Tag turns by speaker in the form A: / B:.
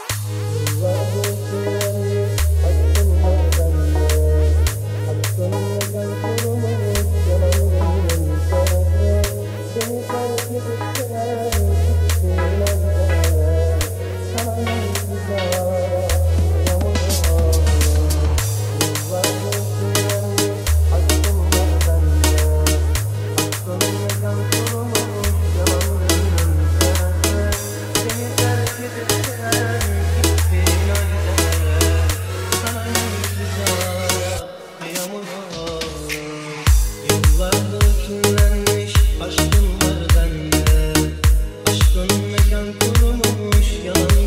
A: Yıllardır söylenmiş aşkın var bende. Aşkınla gel kurumuş yalan gönlümde. Seni terk edip gelen gittin elden. Sana intizara kıyamam. Yıllardır söylenmiş aşkın var bende. Aşkınla gel kurumuş yalan gönlümde. Seni terk edip gelen gittin elden. Sana intizara kıyamam. Yıllardır tünlenmiş aşkın var bende. Aşkın mekan kurumuş yalan